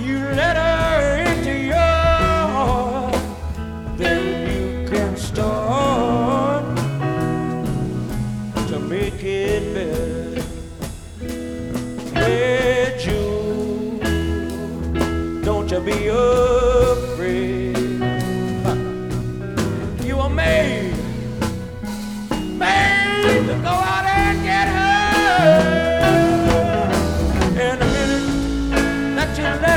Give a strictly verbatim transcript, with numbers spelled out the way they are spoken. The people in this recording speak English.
you let her into your heart, then you can start to make it better. Hey, June, don't you be afraid. You were made, made to go out.